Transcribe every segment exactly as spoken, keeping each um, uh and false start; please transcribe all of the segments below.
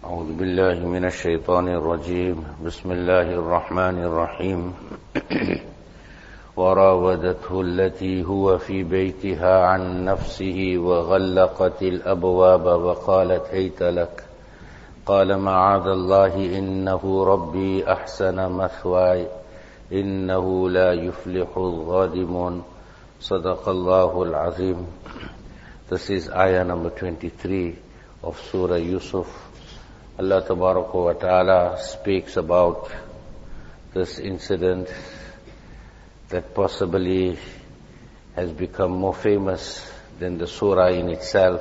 أعوذ بالله من الشيطان الرجيم بسم الله الرحمن الرحيم وراودته التي هو في بيتها عن نفسه وغلقت الأبواب وقالت هيت لك قال معاذ الله إنه ربي أحسن مثواي إنه لا يفلح الظالمون صدق الله العظيم. This is ayah number twenty-three of Surah Yusuf. Allah Tabaraka wa Ta'ala speaks about this incident that possibly has become more famous than the surah in itself.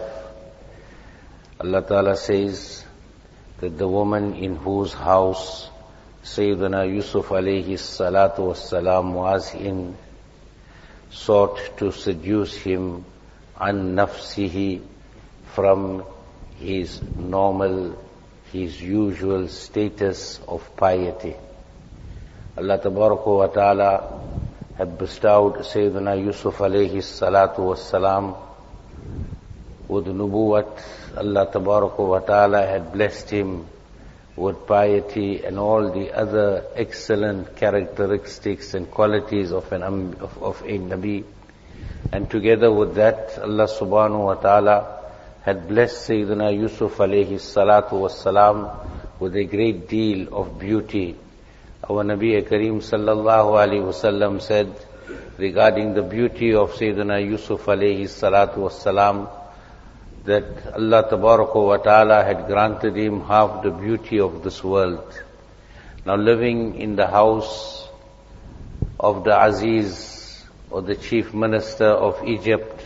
Allah Ta'ala says that the woman in whose house Sayyidina Yusuf alayhi salatu wassalam was in sought to seduce him an nafsihi, from his normal, his usual status of piety. Allah Tabaraka wa Ta'ala had bestowed Sayyidina Yusuf alayhi salatu wassalam with nubuwwat. Allah Tabaraka wa Ta'ala had blessed him with piety and all the other excellent characteristics and qualities of an of, of a Nabi. And together with that, Allah subhanahu wa ta'ala had blessed Sayyidina Yusuf alayhi salatu wassalam with a great deal of beauty. Our Nabi Kareem sallallahu alayhi wasallam said regarding the beauty of Sayyidina Yusuf alayhi salatu wassalam that Allah tabaraka wa ta'ala had granted him half the beauty of this world. Now living in the house of the Aziz, or the chief minister of Egypt,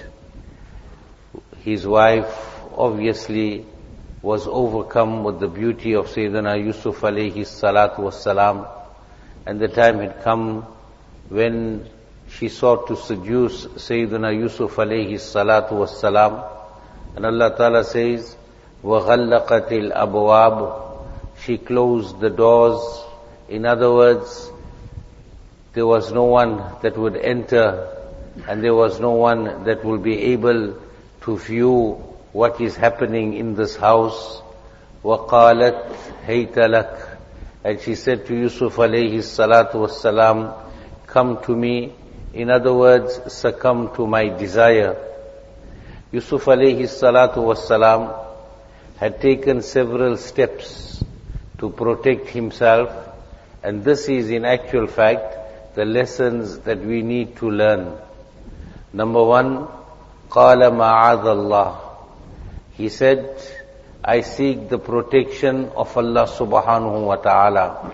his wife obviously was overcome with the beauty of Sayyidina Yusuf alayhi salatu wassalam, and the time had come when she sought to seduce Sayyidina Yusuf alayhi salatu wassalam. And Allah Ta'ala says, وَغَلَّقَتِ الْأَبْوَابِ, she closed the doors. In other words, there was no one that would enter, and there was no one that will be able to view what is happening in this house. وَقَالَتْ هَيْتَ لَكَ, and she said to Yusuf alayhi salatu wassalam, come to me. In other words, succumb to my desire. Yusuf alayhi salatu wassalam had taken several steps to protect himself, and this is in actual fact the lessons that we need to learn. Number one, قَالَ مَعَاذَ اللَّهِ, he said, I seek the protection of Allah subhanahu wa ta'ala.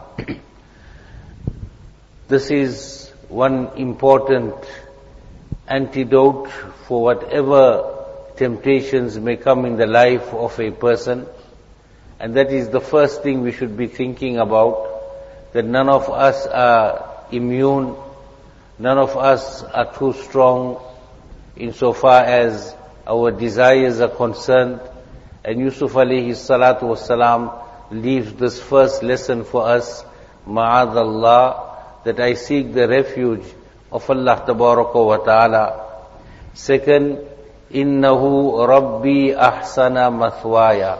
This is one important antidote for whatever temptations may come in the life of a person, and that is the first thing we should be thinking about, that none of us are immune, none of us are too strong insofar as our desires are concerned. And Yusuf alayhi salatu wassalam leaves this first lesson for us, ma'adallah, that I seek the refuge of Allah tabaraka wa ta'ala. Second, innahu rabbi ahsana mathwaya.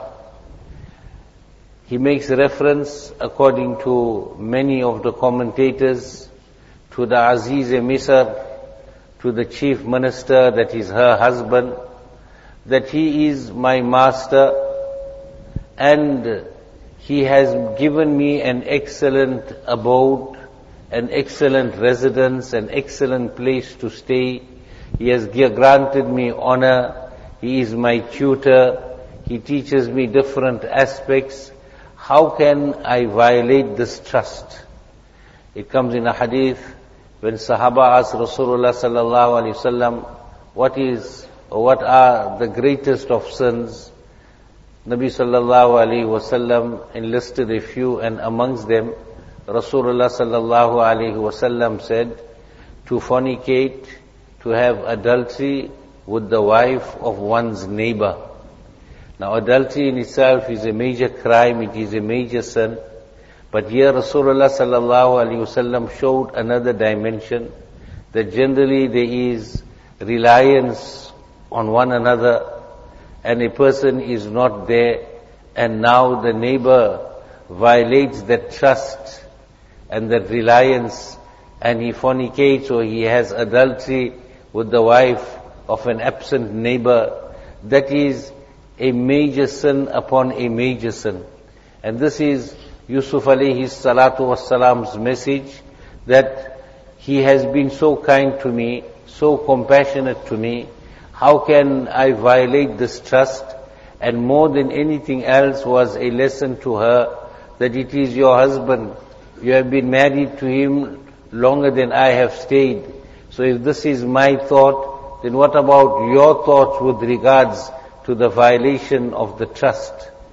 He makes reference, according to many of the commentators, to the Aziz-e-Misr, to the chief minister, that is her husband, that he is my master and he has given me an excellent abode, an excellent residence, an excellent place to stay. He has granted me honor. He is my tutor. He teaches me different aspects. How can I violate this trust? It comes in a hadith when Sahaba asked Rasulullah sallallahu alaihi wasallam, what is, or what are the greatest of sins? Nabi sallallahu alaihi wasallam enlisted a few, and amongst them, Rasulullah sallallahu alaihi wasallam said, to fornicate, to have adultery with the wife of one's neighbor. Now adultery in itself is a major crime, it is a major sin. But here Rasulullah sallallahu alaihi wasallam showed another dimension, that generally there is reliance on one another, and a person is not there and now the neighbor violates that trust and that reliance, and he fornicates or he has adultery with the wife of an absent neighbor, that is a major sin upon a major sin. And this is Yusuf alayhi salatu wassalam's message, that he has been so kind to me, so compassionate to me. How can I violate this trust? And more than anything else was a lesson to her that it is your husband. You have been married to him longer than I have stayed. So if this is my thought, then what about your thoughts with regards to the violation of the trust?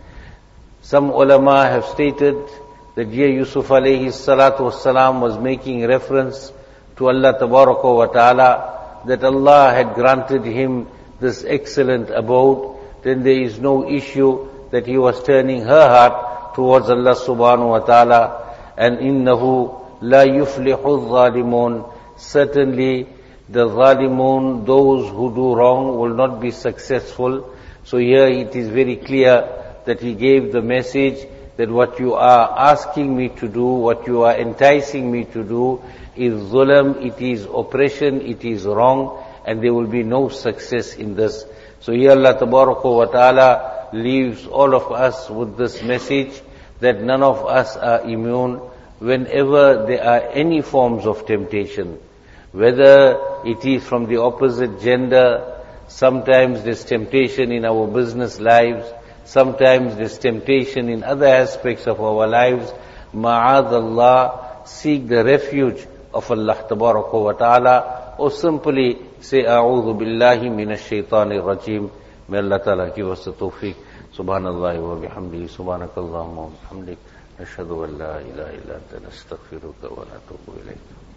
Some ulama have stated that here Yusuf alayhi salatu wassalam was making reference to Allah tabaraka wa ta'ala, that Allah had granted him this excellent abode, then there is no issue that he was turning her heart towards Allah subhanahu wa ta'ala. And innahu la yuflihu al-zalimun, certainly the zalimun, those who do wrong, will not be successful. So here it is very clear that he gave the message that what you are asking me to do, what you are enticing me to do is zulm, it is oppression, it is wrong, and there will be no success in this. So here Allah tabaraka wa ta'ala leaves all of us with this message that none of us are immune whenever there are any forms of temptation, whether it is from the opposite gender. Sometimes there's temptation in our business lives, sometimes there's temptation in other aspects of our lives. Ma'adallah, seek the refuge of Allah tabaraka wa ta'ala, or simply say, A'udhu billahi minash shaitanir rajim. May Allah ta'ala give us the tawfiq. Subhanallah wa bihamdihi, subhanakallahumma wa bihamdik, nashhadu an la ilaha illa anta nastaghfiruka wa natubu ilayk.